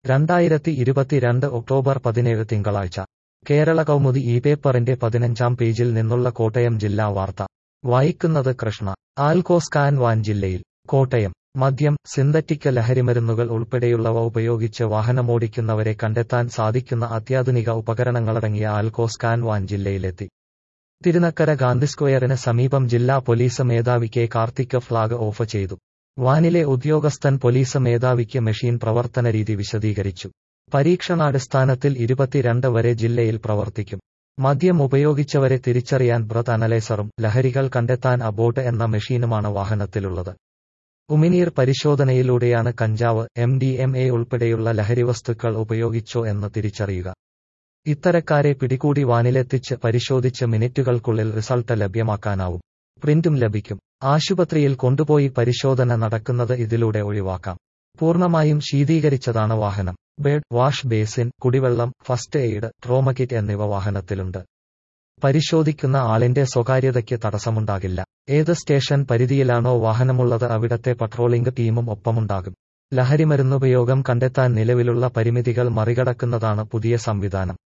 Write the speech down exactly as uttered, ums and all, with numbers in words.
രണ്ടായിരത്തി ഇരുപത്തിരണ്ട് ഒക്ടോബർ പതിനേഴ് തിങ്കളാഴ്ച കേരള കൗമുദി ഈ പേപ്പറിന്റെ പതിനഞ്ചാം പേജിൽ നിന്നുള്ള കോട്ടയം ജില്ലാ വാർത്ത വായിക്കുന്നത് കൃഷ്ണ. ആൽക്കോസ്കാൻ വാൻ ജില്ലയിൽ. കോട്ടയം. മദ്യം, സിന്തറ്റിക് ലഹരിമരുന്നുകൾ ഉൾപ്പെടെയുള്ളവ ഉപയോഗിച്ച് വാഹനമോടിക്കുന്നവരെ കണ്ടെത്താൻ സാധിക്കുന്ന അത്യാധുനിക ഉപകരണങ്ങളടങ്ങിയ ആൽക്കോസ്കാൻ വാൻ ജില്ലയിലെത്തി. തിരുനക്കര ഗാന്ധി സ്ക്വയറിന് സമീപം ജില്ലാ പോലീസ് മേധാവി കെ കാർത്തിക് ഫ്ളാഗ് ഓഫ് ചെയ്തു. വാനിലെ ഉദ്യോഗസ്ഥൻ പോലീസ് മേധാവിക്ക് മെഷീൻ പ്രവർത്തനരീതി വിശദീകരിച്ചു. പരീക്ഷണാടിസ്ഥാനത്തിൽ ഇരുപത്തിരണ്ട് വരെ ജില്ലയിൽ പ്രവർത്തിക്കും. മദ്യം ഉപയോഗിച്ചവരെ തിരിച്ചറിയാൻ ബ്രത്ത് അനലൈസറും ലഹരികൾ കണ്ടെത്താൻ അബോട്ട് എന്ന മെഷീനുമാണ് വാഹനത്തിലുള്ളത്. ഉമിനീർ പരിശോധനയിലൂടെയാണ് കഞ്ചാവ്, എം ഡി എം എ ഉൾപ്പെടെയുള്ള ലഹരിവസ്തുക്കൾ ഉപയോഗിച്ചോ എന്ന് തിരിച്ചറിയുക. ഇത്തരക്കാരെ പിടികൂടി വാനിലെത്തിച്ച് പരിശോധിച്ച് മിനിറ്റുകൾക്കുള്ളിൽ റിസൾട്ട് ലഭ്യമാക്കാനാവും. പ്രിന്റും ലഭിക്കും. ആശുപത്രിയിൽ കൊണ്ടുപോയി പരിശോധന നടക്കുന്നത് ഇതിലൂടെ ഒഴിവാക്കാം. പൂർണ്ണമായും ശീതീകരിച്ചതാണ് വാഹനം. ബെഡ്, വാഷ് ബേസിൻ, കുടിവെള്ളം, ഫസ്റ്റ് എയ്ഡ്, ട്രോമ കിറ്റ് എന്നിവ വാഹനത്തിലുണ്ട്. പരിശോധിക്കുന്ന ആളിന്റെ സ്വകാര്യതയ്ക്ക് തടസ്സമുണ്ടാകില്ല. ഏത് സ്റ്റേഷൻ പരിധിയിലാണോ വാഹനമുള്ളത് അവിടത്തെ പട്രോളിംഗ് ടീമും ഒപ്പമുണ്ടാകും. ലഹരിമരുന്നുപയോഗം കണ്ടെത്താൻ നിലവിലുള്ള പരിമിതികൾ മറികടക്കുന്നതാണ് പുതിയ സംവിധാനം.